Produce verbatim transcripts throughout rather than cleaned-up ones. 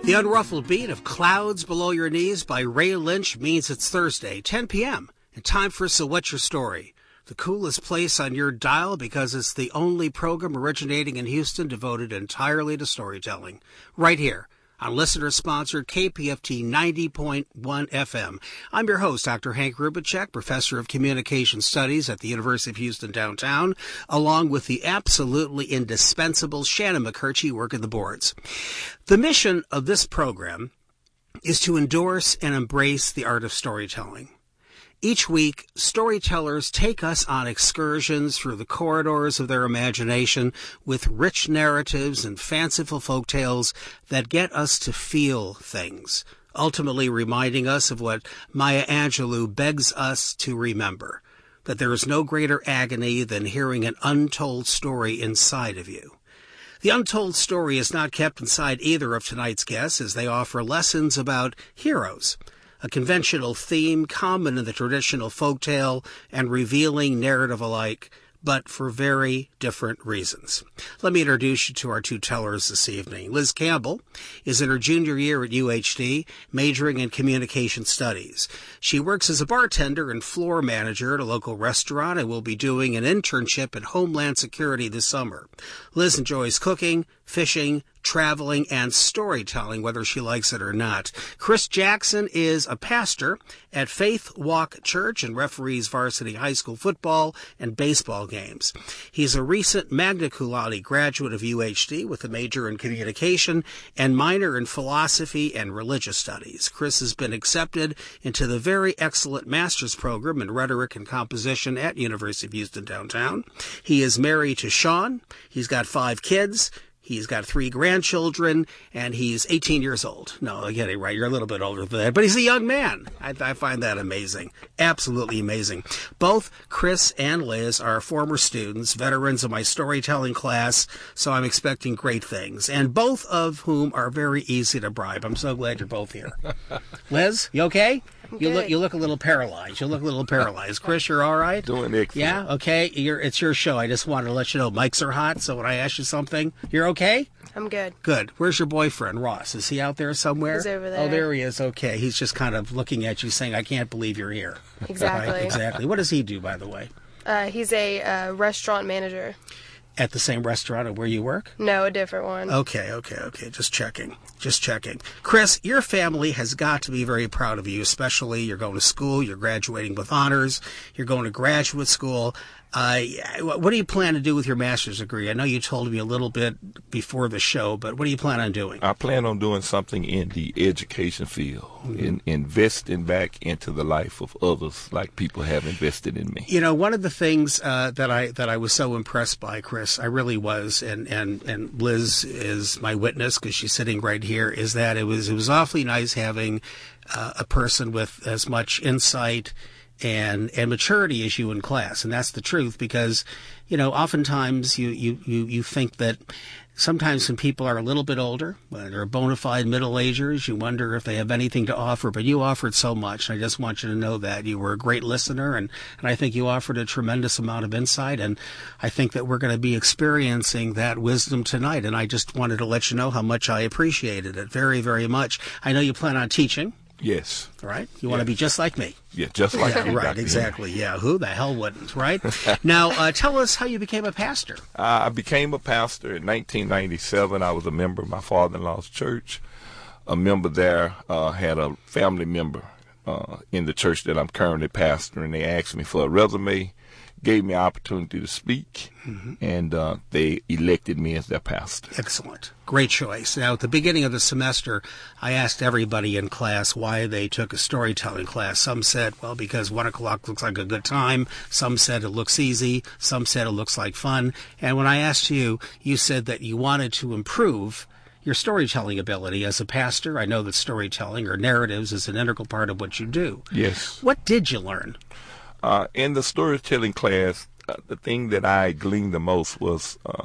The unruffled beat of Clouds Below Your Knees by Ray Lynch means it's Thursday, ten p.m., and time for So What's Your Story? The coolest place on your dial because it's the only program originating in Houston devoted entirely to storytelling. Right here on listener-sponsored K P F T ninety point one F M. I'm your host, Doctor Hank Rubicek, Professor of Communication Studies at the University of Houston downtown, along with the absolutely indispensable Shannon McCurchie working the boards. The mission of this program is to endorse and embrace the art of storytelling. Each week, storytellers take us on excursions through the corridors of their imagination with rich narratives and fanciful folktales that get us to feel things, ultimately reminding us of what Maya Angelou begs us to remember, that there is no greater agony than hearing an untold story inside of you. The untold story is not kept inside either of tonight's guests, as they offer lessons about heroes, a conventional theme common in the traditional folktale and revealing narrative alike, but for very different reasons. Let me introduce you to our two tellers this evening. Liz Campbell is in her junior year at U H D, majoring in communication studies. She works as a bartender and floor manager at a local restaurant and will be doing an internship at Homeland Security this summer. Liz enjoys cooking, fishing, traveling, and storytelling, whether she likes it or not. Chris Jackson is a pastor at Faith Walk Church and referees varsity high school football and baseball games. He's a recent magna cum laude graduate of U H D with a major in communication and minor in philosophy and religious studies. Chris has been accepted into the very excellent master's program in rhetoric and composition at University of Houston downtown. He is married to Sean. He's got five kids. He's got three grandchildren, and he's eighteen years old. No, I get it right. You're a little bit older than that, but he's a young man. I, I find that amazing. Absolutely amazing. Both Chris and Liz are former students, veterans of my storytelling class, so I'm expecting great things, and both of whom are very easy to bribe. I'm so glad you're both here. Liz, you okay? You look, you look a little paralyzed. You look a little paralyzed. Chris, you're all right? Doing excellent. Yeah, okay. You're, it's your show. I just wanted to let you know mics are hot, so when I ask you something, you're okay? I'm good. Good. Where's your boyfriend, Ross? Is he out there somewhere? He's over there. Oh, there he is. Okay. He's just kind of looking at you saying, I can't believe you're here. Exactly. Right? Exactly. What does he do, by the way? Uh, he's a uh, restaurant manager. At the same restaurant where you work? No, a different one. Okay, okay, okay. Just checking. Just checking. Chris, your family has got to be very proud of you, especially you're going to school, you're graduating with honors, you're going to graduate school. Uh, what do you plan to do with your master's degree? I know you told me a little bit before the show, but what do you plan on doing? I plan on doing something in the education field, mm-hmm. in investing back into the life of others like people have invested in me. You know, one of the things uh, that I that I was so impressed by, Chris, I really was, and, and, and Liz is my witness because she's sitting right here, is that it was it was awfully nice having uh, a person with as much insight and and maturity as you in class. And that's the truth, because, you know, oftentimes you, you, you, you think that sometimes when people are a little bit older, when they're bona fide middle-agers, you wonder if they have anything to offer. But you offered so much, and I just want you to know that. You were a great listener, and, and I think you offered a tremendous amount of insight, and I think that we're going to be experiencing that wisdom tonight. And I just wanted to let you know how much I appreciated it very, very much. I know you plan on teaching. Yes. Right? You want to be just like me. Yeah, just like yeah, you. Right, exactly. Yeah, who the hell wouldn't, right? Now, uh, tell us how you became a pastor. Uh, I became a pastor in nineteen ninety-seven. I was a member of my father-in-law's church. A member there uh, had a family member uh, in the church that I'm currently pastoring. They asked me for a resume, gave me an opportunity to speak, mm-hmm. and uh, they elected me as their pastor. Excellent. Great choice. Now, at the beginning of the semester, I asked everybody in class why they took a storytelling class. Some said, well, because one o'clock looks like a good time. Some said it looks easy. Some said it looks like fun. And when I asked you, you said that you wanted to improve your storytelling ability as a pastor. I know that storytelling or narratives is an integral part of what you do. Yes. What did you learn? Uh, in the storytelling class, uh, the thing that I gleaned the most was uh,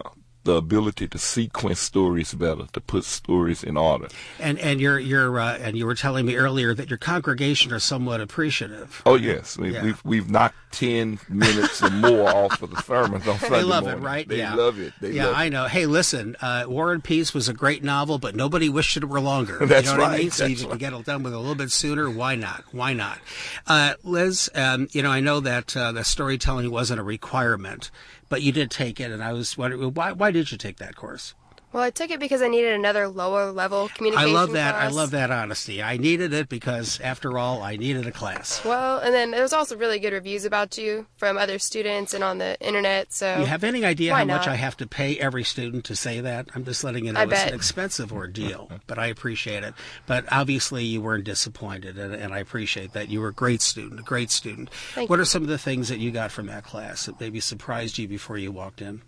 the ability to sequence stories better, to put stories in order. And and you're you're uh, and you were telling me earlier that your congregation are somewhat appreciative. Oh yes, we, Yeah. we've we've knocked ten minutes or more off of the sermons on Sunday They love morning. it, right? They yeah. love it. They yeah, love I it. know. Hey, listen, uh, War and Peace was a great novel, but nobody wished it were longer. That's you know what I right, mean? So that's if you can right. get it done with a little bit sooner, why not? Why not? Uh, Liz, um, you know, I know that uh, the storytelling wasn't a requirement, but you did take it, and I was wondering, why, why did you take that course? Well, I took it because I needed another lower level communication I love that. class. I love that honesty. I needed it because, after all, I needed a class. Well, and then there's also really good reviews about you from other students and on the internet. So You have any idea Why how much not? I have to pay every student to say that? I'm just letting you know I it's bet. an expensive ordeal, but I appreciate it. But obviously you weren't disappointed, and, and I appreciate that. You were a great student, a great student. Thank what you. are some of the things that you got from that class that maybe surprised you before you walked in?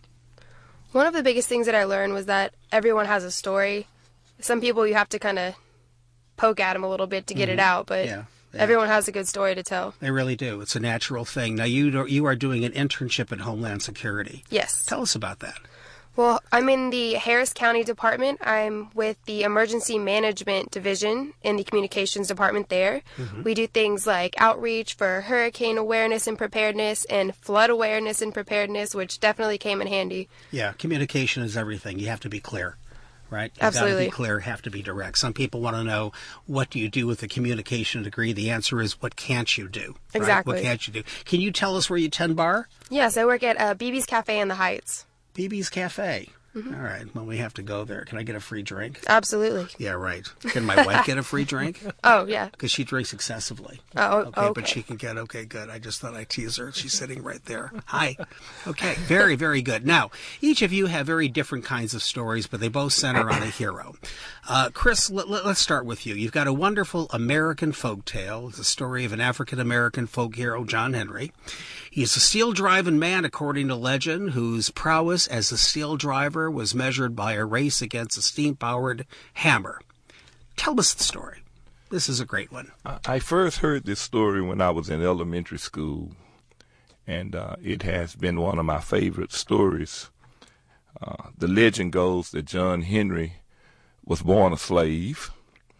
One of the biggest things that I learned was that everyone has a story. Some people you have to kind of poke at them a little bit to get it out, but Yeah, yeah. everyone has a good story to tell. They really do. It's a natural thing. Now, you do- you are doing an internship at Homeland Security. Yes. Tell us about that. Well, I'm in the Harris County Department. I'm with the Emergency Management Division in the Communications Department there. We do things like outreach for hurricane awareness and preparedness and flood awareness and preparedness, which definitely came in handy. Yeah, communication is everything. You have to be clear, right? You've got to Absolutely. be clear, have to be direct. Some people want to know, what do you do with a communication degree? The answer is, what can't you do? right? Exactly. What can't you do? Can you tell us where you tend bar? Yes, I work at uh, B B's Cafe in the Heights. B B's Cafe. All right. Well, we have to go there. Can I get a free drink? Absolutely. Yeah, right. Can my wife get a free drink? Oh, yeah. Because she drinks excessively. Oh, Okay, okay. but she can get, okay, good. I just thought I'd tease her. She's sitting right there. Hi. Okay, very, very good. Now, each of you have very different kinds of stories, but they both center on a hero. Uh, Chris, let, let, let's start with you. You've got a wonderful American folk tale. It's the story of an African-American folk hero, John Henry. He's a steel driving man, according to legend, whose prowess as a steel driver was measured by a race against a steam-powered hammer. Tell us the story. This is a great one. I I first heard this story when I was in elementary school, and uh, it has been one of my favorite stories. Uh, the legend goes that John Henry was born a slave.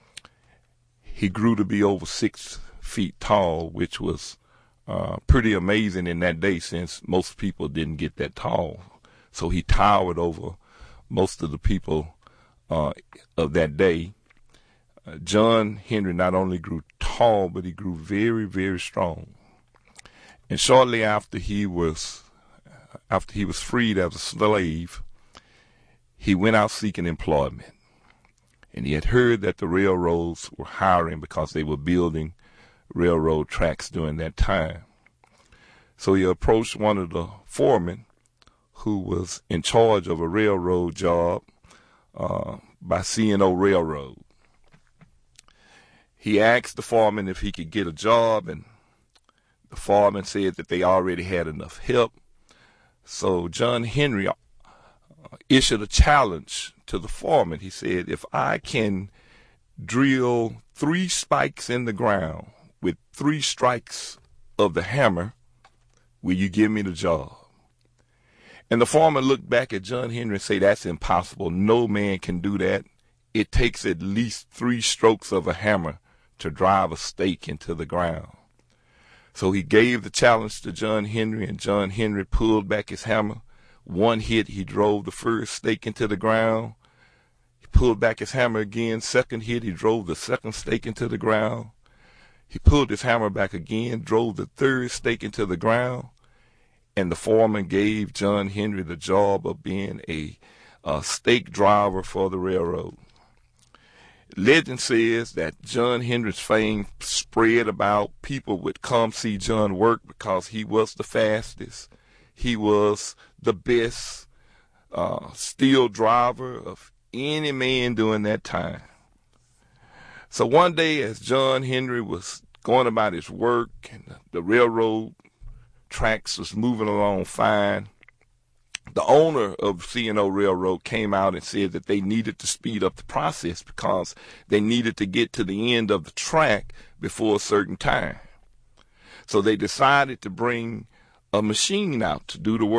He grew to be over six feet tall, which was uh, pretty amazing in that day since most people didn't get that tall. So he towered over most of the people uh, of that day. Uh, John Henry not only grew tall, but he grew very, very strong. And shortly after he was, after he was freed as a slave, he went out seeking employment. And he had heard that the railroads were hiring because they were building railroad tracks during that time. So he approached one of the foremen who was in charge of a railroad job uh, by C and O Railroad. He asked the foreman if he could get a job, and the foreman said that they already had enough help. So John Henry uh, issued a challenge to the foreman. He said, if I can drill three spikes in the ground with three strikes of the hammer, will you give me the job? And the foreman looked back at John Henry and said, that's impossible. No man can do that. It takes at least three strokes of a hammer to drive a stake into the ground. So he gave the challenge to John Henry, and John Henry pulled back his hammer. One hit, he drove the first stake into the ground. He pulled back his hammer again. Second hit, he drove the second stake into the ground. He pulled his hammer back again, drove the third stake into the ground, and the foreman gave John Henry the job of being a, a stake driver for the railroad. Legend says that John Henry's fame spread about. People would come see John work because he was the fastest. He was the best uh, steel driver of any man during that time. So one day, as John Henry was going about his work and the railroad tracks was moving along fine, the owner of C and O Railroad came out and said that they needed to speed up the process because they needed to get to the end of the track before a certain time. So they decided to bring a machine out to do the work.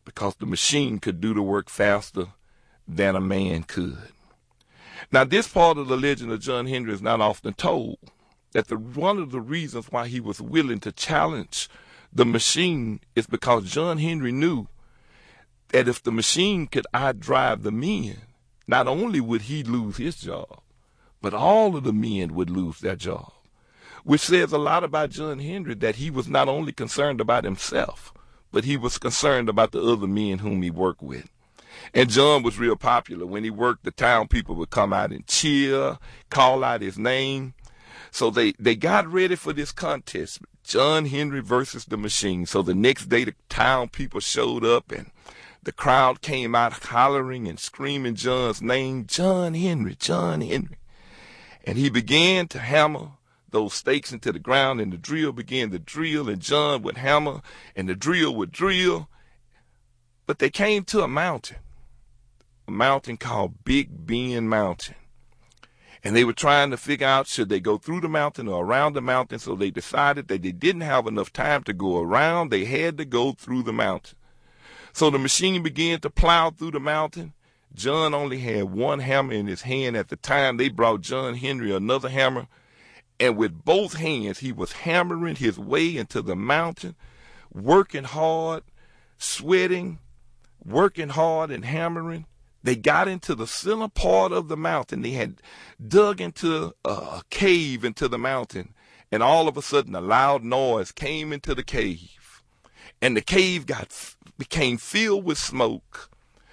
because the machine could do the work faster than a man could. Now, this part of the legend of John Henry is not often told, that the, one of the reasons why he was willing to challenge the machine is because John Henry knew that if the machine could outdrive the men, not only would he lose his job, but all of the men would lose their job, which says a lot about John Henry, that he was not only concerned about himself, but he was concerned about the other men whom he worked with. And John was real popular. When he worked, the town people would come out and cheer, call out his name. So they, they got ready for this contest, John Henry versus the machine. So the next day, the town people showed up, and the crowd came out hollering and screaming John's name, John Henry, John Henry. And he began to hammer those stakes into the ground, and the drill began to drill, and John would hammer, and the drill would drill. But they came to a mountain, a mountain called Big Bend Mountain. And they were trying to figure out, should they go through the mountain or around the mountain? So they decided that they didn't have enough time to go around. They had to go through the mountain. So the machine began to plow through the mountain. John only had one hammer in his hand at the time. They brought John Henry another hammer. And with both hands, he was hammering his way into the mountain, working hard, sweating, working hard and hammering. They got into the center part of the mountain. They had dug into a cave into the mountain. And all of a sudden, a loud noise came into the cave. And the cave got became filled with smoke.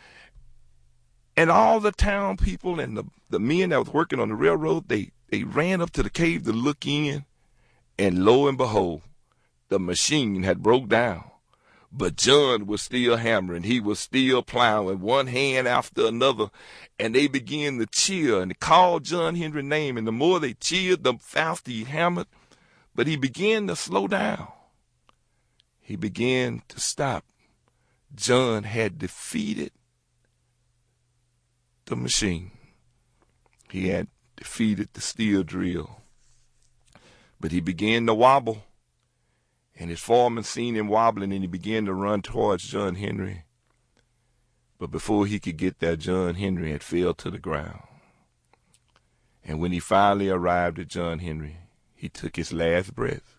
And all the town people and the, the men that was working on the railroad, they, they ran up to the cave to look in. And lo and behold, the machine had broke down. But John was still hammering. He was still plowing, one hand after another. And they began to cheer and call John Henry's name. And the more they cheered, the faster he hammered. But he began to slow down. He began to stop. John had defeated the machine. He had defeated the steel drill. But he began to wobble. And his foreman seen him wobbling, and he began to run towards John Henry. But before he could get there, John Henry had fell to the ground. And when he finally arrived at John Henry, he took his last breath,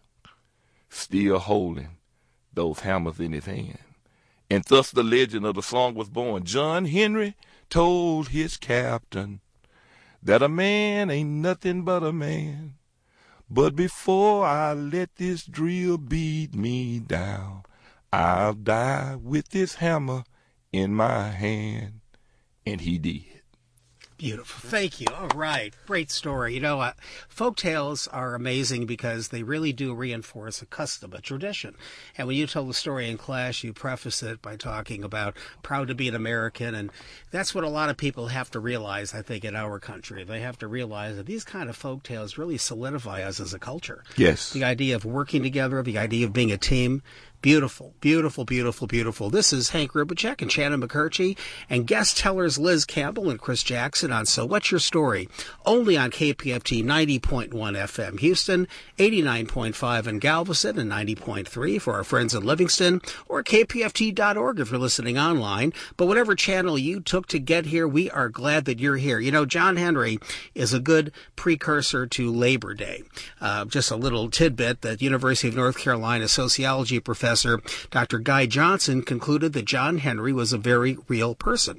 still holding those hammers in his hand. And thus the legend of the song was born. John Henry told his captain that a man ain't nothing but a man. But before I let this drill beat me down, I'll die with this hammer in my hand. And he did. Beautiful. Thank you. All right. Great story. You know, uh, folk tales are amazing because they really do reinforce a custom, a tradition. And when you tell the story in class, you preface it by talking about proud to be an American. And that's what a lot of people have to realize, I think, in our country. They have to realize that these kind of folk tales really solidify us as a culture. Yes. The idea of working together, the idea of being a team. Beautiful, beautiful, beautiful, beautiful. This is Hank Rubicek and Shannon McCurchie and guest tellers Liz Campbell and Chris Jackson on So What's Your Story? Only on K P F T ninety point one F M Houston, eighty-nine point five in Galveston, and ninety point three for our friends in Livingston, or K P F T dot org if you're listening online. But whatever channel you took to get here, we are glad that you're here. You know, John Henry is a good precursor to Labor Day. Uh, just a little tidbit that University of North Carolina sociology professor Doctor Guy Johnson concluded that John Henry was a very real person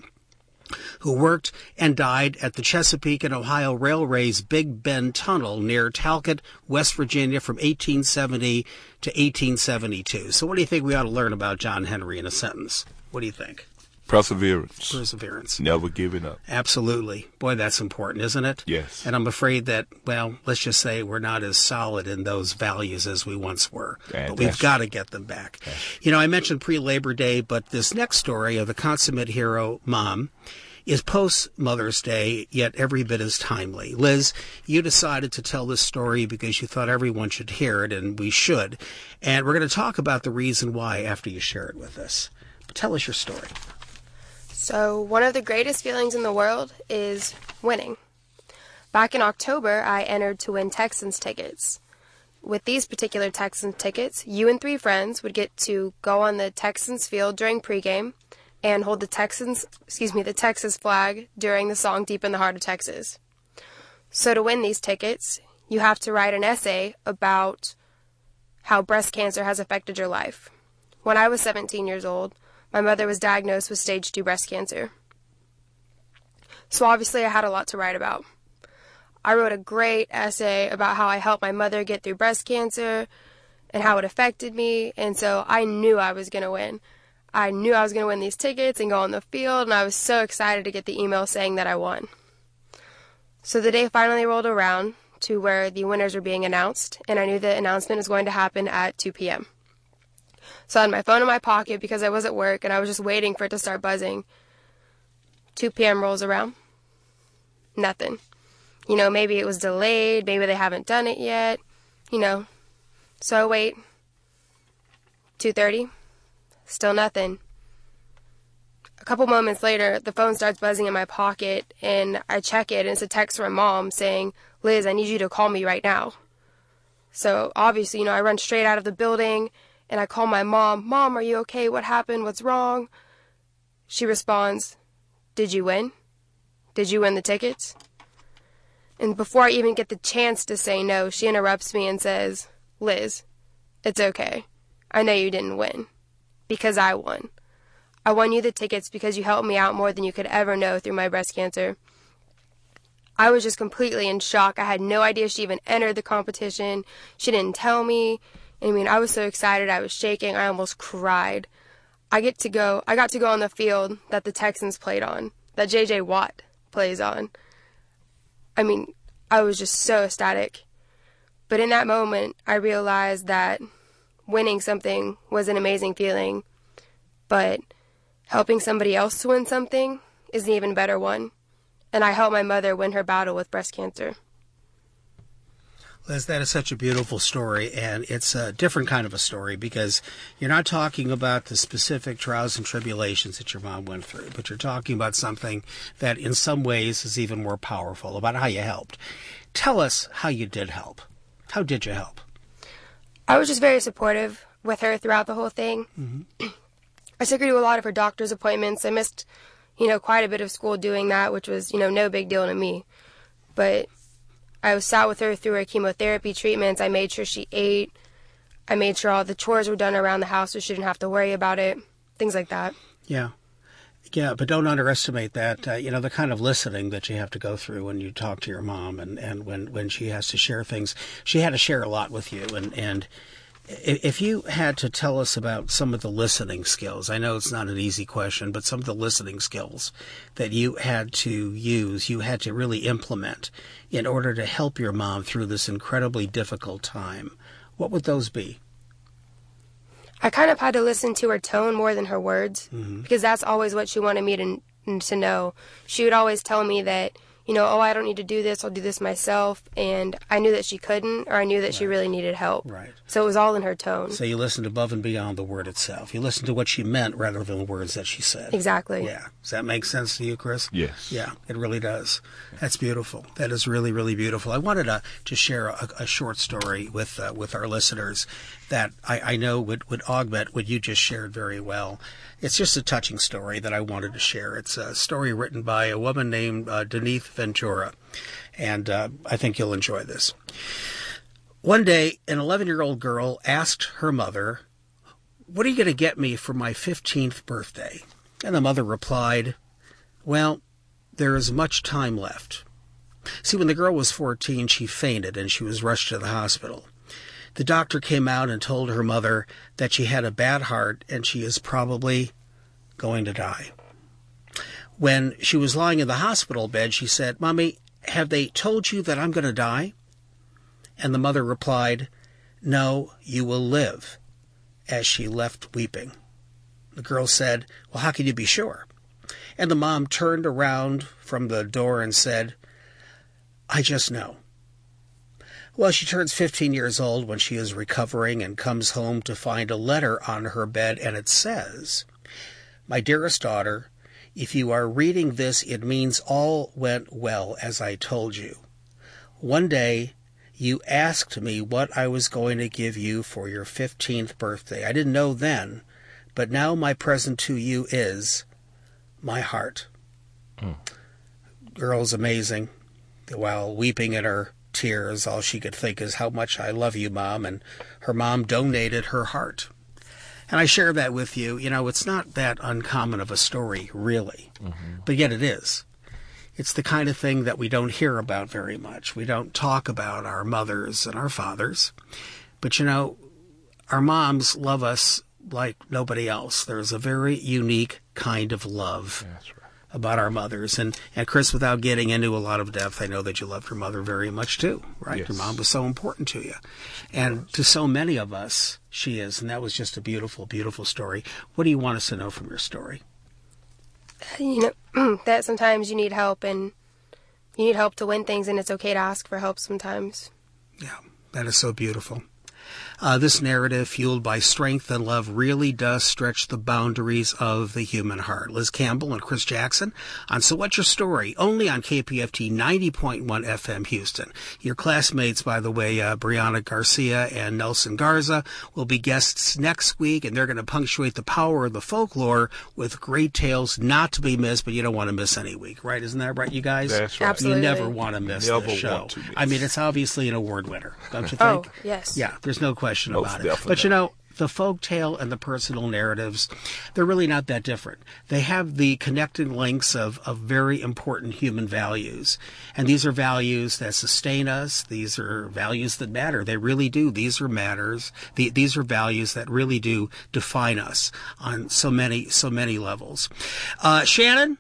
who worked and died at the Chesapeake and Ohio Railway's Big Bend Tunnel near Talcott, West Virginia from eighteen seventy to eighteen seventy-two. So what do you think we ought to learn about John Henry in a sentence? What do you think? Perseverance. Perseverance. Never giving up. Absolutely. Boy, that's important, isn't it? Yes. And I'm afraid that, well, let's just say we're not as solid in those values as we once were. And but we've got to get them back. Yes. You know, I mentioned pre-Labor Day, but this next story of the consummate hero mom is post-Mother's Day, yet every bit as timely. Liz, you decided to tell this story because you thought everyone should hear it, and we should. And we're going to talk about the reason why after you share it with us. But tell us your story. So, one of the greatest feelings in the world is winning. Back in October, I entered to win Texans tickets. with these particular Texans tickets, you and three friends would get to go on the Texans field during pregame and hold the Texans, excuse me, the Texas flag during the song Deep in the Heart of Texas. So to win these tickets, you have to write an essay about how breast cancer has affected your life. When I was seventeen years old, my mother was diagnosed with stage two breast cancer. So obviously I had a lot to write about. I wrote a great essay about how I helped my mother get through breast cancer and how it affected me, and so I knew I was going to win. I knew I was going to win these tickets and go on the field, and I was so excited to get the email saying that I won. So the day finally rolled around to where the winners were being announced, and I knew the announcement was going to happen at two p.m. So I had my phone in my pocket because I was at work, and I was just waiting for it to start buzzing. two p.m. rolls around. Nothing. You know, maybe it was delayed, maybe they haven't done it yet, you know. So I wait. two thirty. Still nothing. A couple moments later, the phone starts buzzing in my pocket, and I check it, and it's a text from Mom saying, "Liz, I need you to call me right now." So obviously, you know, I run straight out of the building, and I call my mom. "Mom, are you okay? What happened? What's wrong?" She responds, "Did you win? Did you win the tickets?" And before I even get the chance to say no, she interrupts me and says, "Liz, it's okay. I know you didn't win. Because I won. I won you the tickets because you helped me out more than you could ever know through my breast cancer." I was just completely in shock. I had no idea she even entered the competition. She didn't tell me. I mean, I was so excited. I was shaking. I almost cried. I get to go. I got to go on the field that the Texans played on, that J J Watt plays on. I mean, I was just so ecstatic. But in that moment, I realized that winning something was an amazing feeling, but helping somebody else to win something is an even better one. And I helped my mother win her battle with breast cancer. Liz, that is such a beautiful story, and it's a different kind of a story because you're not talking about the specific trials and tribulations that your mom went through, but you're talking about something that in some ways is even more powerful, about how you helped. Tell us how you did help. How did you help? I was just very supportive with her throughout the whole thing. Mm-hmm. I took her to a lot of her doctor's appointments. I missed, you know, quite a bit of school doing that, which was, you know, no big deal to me. But I was sat with her through her chemotherapy treatments. I made sure she ate. I made sure all the chores were done around the house so she didn't have to worry about it. Things like that. Yeah. Yeah, but don't underestimate that, uh, you know, the kind of listening that you have to go through when you talk to your mom and, and when, when she has to share things. She had to share a lot with you. And, and if you had to tell us about some of the listening skills, I know it's not an easy question, but some of the listening skills that you had to use, you had to really implement in order to help your mom through this incredibly difficult time, what would those be? I kind of had to listen to her tone more than her words, mm-hmm. because that's always what she wanted me to to know. She would always tell me that, you know, oh, I don't need to do this, I'll do this myself, and I knew that she couldn't, or I knew that right. she really needed help. Right. So it was all in her tone. So you listened above and beyond the word itself. You listened to what she meant rather than the words that she said. Exactly. Yeah. Does that make sense to you, Chris? Yes. Yeah, it really does. That's beautiful. That is really, really beautiful. I wanted to, to share a, a short story with uh, with our listeners that I, I know would, would augment what you just shared very well. It's just a touching story that I wanted to share. It's a story written by a woman named uh, Denise Ventura, and uh, I think you'll enjoy this. One day, an eleven-year-old girl asked her mother, "What are you going to get me for my fifteenth birthday?" And the mother replied, "Well, there is much time left." See, when the girl was fourteen, she fainted and she was rushed to the hospital. The doctor came out and told her mother that she had a bad heart and she is probably going to die. When she was lying in the hospital bed, she said, "Mommy, have they told you that I'm going to die?" And the mother replied, "No, you will live," as she left weeping. The girl said, "Well, how can you be sure?" And the mom turned around from the door and said, "I just know." Well, she turns fifteen years old when she is recovering and comes home to find a letter on her bed, and it says, "My dearest daughter, if you are reading this, it means all went well as I told you. One day you asked me what I was going to give you for your fifteenth birthday. I didn't know then, but now my present to you is my heart. Mm. Girl's amazing. While weeping in her tears, all she could think is how much I love you, Mom, and her mom donated her heart. And I share that with you. You know, it's not that uncommon of a story, really, mm-hmm. but yet it is. It's the kind of thing that we don't hear about very much. We don't talk about our mothers and our fathers. But, you know, our moms love us like nobody else. There's a very unique kind of love That's right. about our mothers. And, and, Chris, without getting into a lot of depth, I know that you loved your mother very much, too, right? Yes. Your mom was so important to you. And to so many of us, she is. And that was just a beautiful, beautiful story. What do you want us to know from your story? You know, that sometimes you need help, and you need help to win things, and it's okay to ask for help sometimes. Yeah, that is so beautiful. Uh, this narrative, fueled by strength and love, really does stretch the boundaries of the human heart. Liz Campbell and Chris Jackson on So What's Your Story, only on K P F T ninety point one F M Houston. Your classmates, by the way, uh, Brianna Garcia and Nelson Garza, will be guests next week, and they're going to punctuate the power of the folklore with great tales not to be missed, but you don't want to miss any week, right? Isn't that right, you guys? That's right. Absolutely. You never want to miss never this show. Want to miss. I mean, it's obviously an award winner, don't you think? Oh, yes. Yeah, there's no question Most about it. definitely. But you know, the folk tale and the personal narratives, they're really not that different. They have the connecting links of, of very important human values. And these are values that sustain us. These are values that matter. They really do. These are matters. The, these are values that really do define us on so many, so many levels. Uh, Shannon?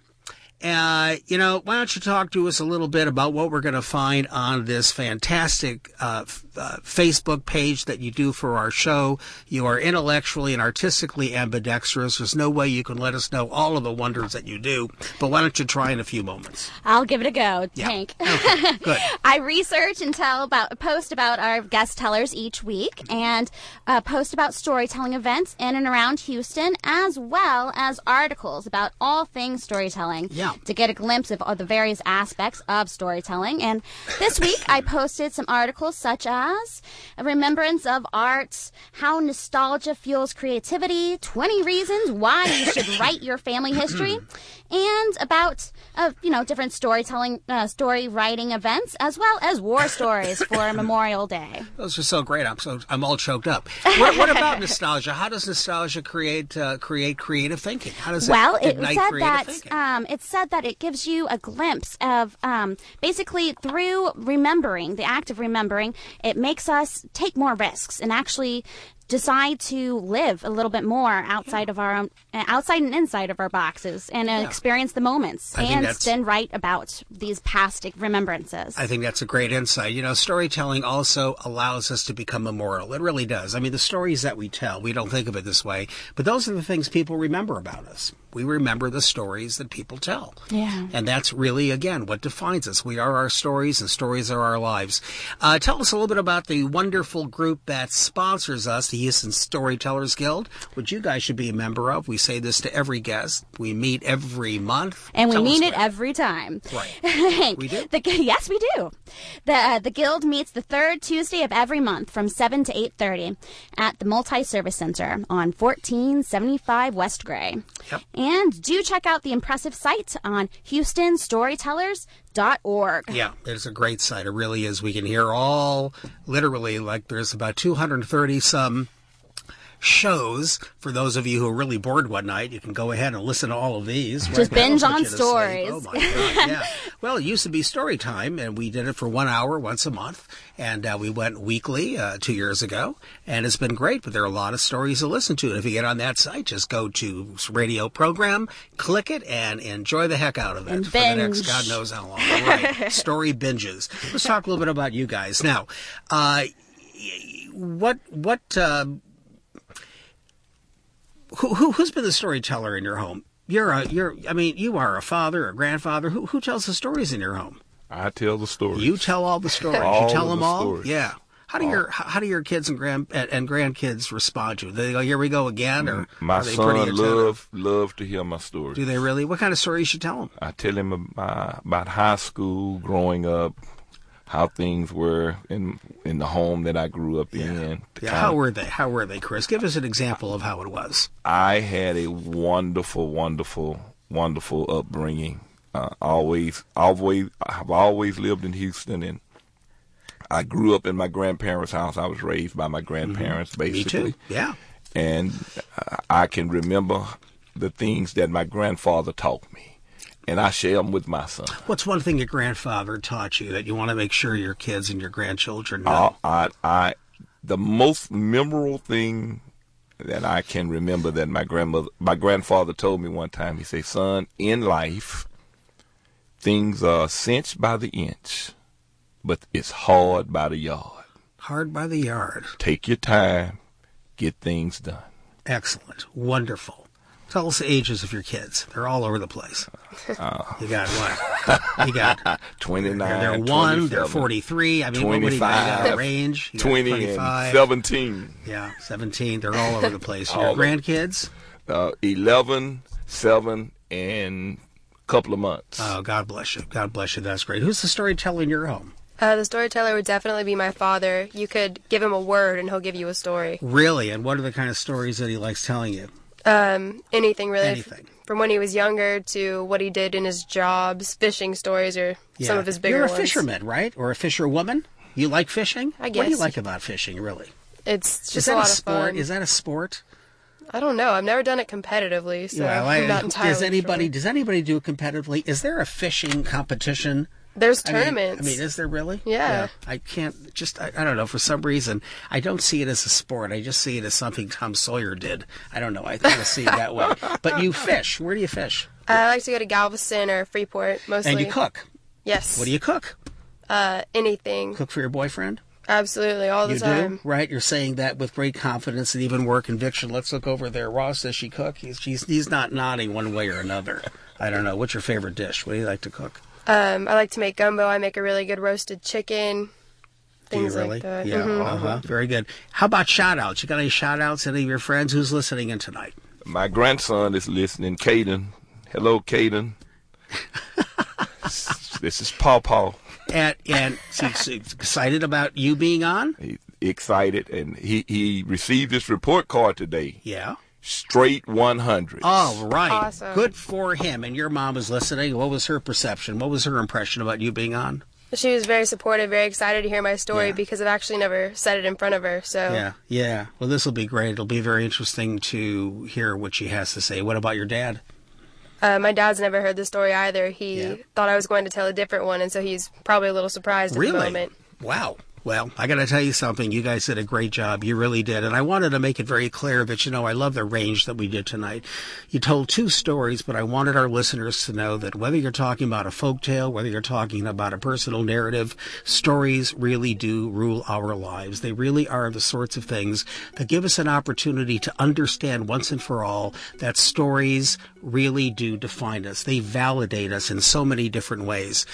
Uh, you know, why don't you talk to us a little bit about what we're going to find on this fantastic uh, f- uh, Facebook page that you do for our show. You are intellectually and artistically ambidextrous. There's no way you can let us know all of the wonders that you do, but why don't you try in a few moments? I'll give it a go, Yeah. Hank. Okay, good. I research and tell about post about our guest tellers each week, and uh, post about storytelling events in and around Houston, as well as articles about all things storytelling. Yeah. To get a glimpse of all the various aspects of storytelling. And this week I posted some articles such as a remembrance of art, how nostalgia fuels creativity, twenty reasons why you should write your family history, and about uh, you know different storytelling, uh, story writing events, as well as war stories for Memorial Day. Those are so great. I'm so I'm all choked up. What, what about nostalgia? How does nostalgia create uh, create creative thinking? How does it Well, it ignite said creative that thinking? um, it said that it gives you a glimpse of um, basically through remembering, the act of remembering, it makes us take more risks and actually decide to live a little bit more outside yeah. of our own, outside and inside of our boxes, and uh, yeah. experience the moments, I and then write about these past remembrances. I think that's a great insight. You know, storytelling also allows us to become immortal. It really does. I mean, the stories that we tell, we don't think of it this way, but those are the things people remember about us. We remember the stories that people tell. Yeah. And that's really, again, what defines us. We are our stories, and stories are our lives. Uh, tell us a little bit about the wonderful group that sponsors us, the Houston Storytellers Guild, which you guys should be a member of. We say this to every guest. We meet every month. And we Tell mean us it what. every time. Right. We do? The, yes, we do. The uh, the Guild meets the third Tuesday of every month from seven to eight thirty at the Multi-Service Center on fourteen seventy-five West Gray. Yep. And do check out the impressive site on Houston Storytellers dot org. Yeah, it's a great site. It really is. We can hear all, literally, like there's about two hundred thirty some shows. For those of you who are really bored one night, you can go ahead and listen to all of these. Just right? binge That'll put on you to stories. sleep. Oh, my God, yeah. Well, it used to be story time, and we did it for one hour once a month, and uh, we went weekly uh, two years ago, and it's been great, but there are a lot of stories to listen to. And if you get on that site, just go to radio program, click it, and enjoy the heck out of it And for the next binge. God knows how long. Right. Story binges. Let's talk a little bit about you guys. Now, uh, what, what, uh, Who, who who's been the storyteller in your home? You're a you're I mean you are a father, a grandfather. Who who tells the stories in your home? I tell the stories. You tell all the stories. All you tell of them the all. stories. Yeah. How do All. your how do your kids and grand and, and grandkids respond to it? They go, here we go again, or My are they pretty son attentive? love love to hear my stories. Do they really? What kind of stories you tell them? I tell him about, about high school, growing up, how things were in in the home that I grew up Yeah. in. Yeah. How were they? How were they, Chris? Give us an example of how it was. I had a wonderful, wonderful, wonderful upbringing. Uh, always, always, I've always lived in Houston, and I grew up in my grandparents' house. I was raised by my grandparents, Mm-hmm. basically. Me too. Yeah. And uh, I can remember the things that my grandfather taught me, and I share them with my son. What's one thing your grandfather taught you that you want to make sure your kids and your grandchildren know? Uh, I, I, the most memorable thing that I can remember that my grandmother, my grandfather told me one time. He said, "Son, in life, things are cinched by the inch, but it's hard by the yard. Hard by the yard. Take your time, get things done." Excellent. Wonderful. Tell us the ages of your kids. They're all over the place. Uh, You got what? You got twenty-nine, they're, they're one, they're twenty-seven, forty-three. I mean, what do you got? You got a range? You got twenty, twenty-five. and seventeen. Yeah, seventeen. They're all over the place. All Your of- grandkids? Uh, eleven, seven, and a couple of months. Oh, God bless you. God bless you. That's great. Who's the storyteller in your home? Uh, the storyteller would definitely be my father. You could give him a word and he'll give you a story. Really? And what are the kind of stories that he likes telling you? Um, anything really. Anything. From when he was younger to what he did in his jobs, fishing stories are some of his bigger You're a ones. fisherman, right? Or a fisherwoman? You like fishing? I What do you guess. like about fishing, really? It's Is just that a lot a of sport? fun. Is that a sport? I don't know. I've never done it competitively, so Well, I- I'm not entirely does anybody sure. does anybody do it competitively? Is there a fishing competition? There's I mean- tournaments. I mean, is there really? Yeah. I can't just, I, I don't know, for some reason, I don't see it as a sport. I just see it as something Tom Sawyer did. I don't know. I kind of see it that way. But you fish. Where do you fish? I like to go to Galveston or Freeport mostly. And you cook. Yes. What do you cook? Uh, anything. Cook for your boyfriend? Absolutely, all the You time. do? Right? You're saying that with great confidence and even more conviction. Let's look over there. Ross, does she cook? He's, he's, he's not nodding one way or another. I don't know. What's your favorite dish? What do you like to cook? Um, I like to make gumbo. I make a really good roasted chicken. Do you Things really? like that. Yeah. Mhm. Uh-huh. Very good. How about shout outs? You got any shout outs? Any of your friends? Who's listening in tonight? My grandson is listening, Caden. Hello, Caden. This is Paw Paw. And, and he's excited about you being on? He's excited, and he, he received his report card today. Yeah. Straight one hundred. Oh, right. Awesome. Good for him. And your mom was listening. What was her perception? What was her impression about you being on? She was very supportive, very excited to hear my story Yeah. because I've actually never said it in front of her. So Yeah, yeah. Well, this will be great. It'll be very interesting to hear what she has to say. What about your dad? uh, my dad's never heard the story either. He Yeah. thought I was going to tell a different one, and so he's probably a little surprised at the Really? moment. Wow. Well, I got to tell you something. You guys did a great job. You really did. And I wanted to make it very clear that, you know, I love the range that we did tonight. You told two stories, but I wanted our listeners to know that whether you're talking about a folktale, whether you're talking about a personal narrative, stories really do rule our lives. They really are the sorts of things that give us an opportunity to understand once and for all that stories really do define us. They validate us in so many different ways.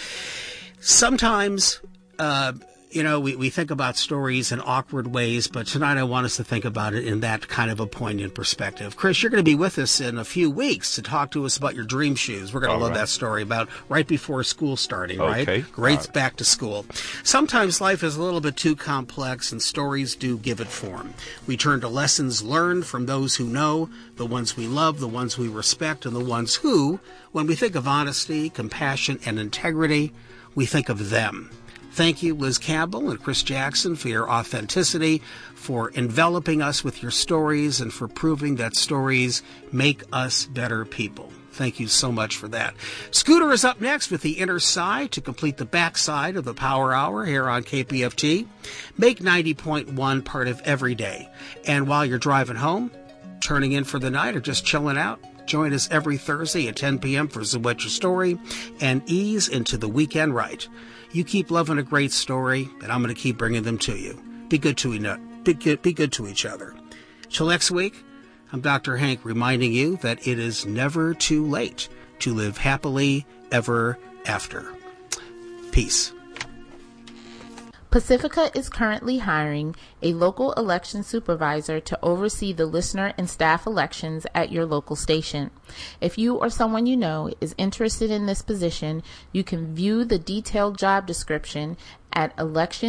Sometimes, uh, you know, we, we think about stories in awkward ways, but tonight I want us to think about it in that kind of a poignant perspective. Chris, you're going to be with us in a few weeks to talk to us about your dream shoes. We're going to All love right. that story about right before school starting, right? Okay. Great All right. back to school. Sometimes life is a little bit too complex and stories do give it form. We turn to lessons learned from those who know, the ones we love, the ones we respect, and the ones who, when we think of honesty, compassion, and integrity, we think of them. Thank you, Liz Campbell and Chris Jackson, for your authenticity, for enveloping us with your stories, and for proving that stories make us better people. Thank you so much for that. Scooter is up next with the inner side to complete the backside of the Power Hour here on K P F T. Make ninety point one part of every day. And while you're driving home, turning in for the night, or just chilling out, join us every Thursday at ten p.m. for So What's Your Story and ease into the weekend right. You keep loving a great story, and I'm going to keep bringing them to you. Be good to, e- be good, be good to each other. Till next week, I'm Doctor Hank reminding you that it is never too late to live happily ever after. Peace. Pacifica is currently hiring a local election supervisor to oversee the listener and staff elections at your local station. If you or someone you know is interested in this position, you can view the detailed job description at election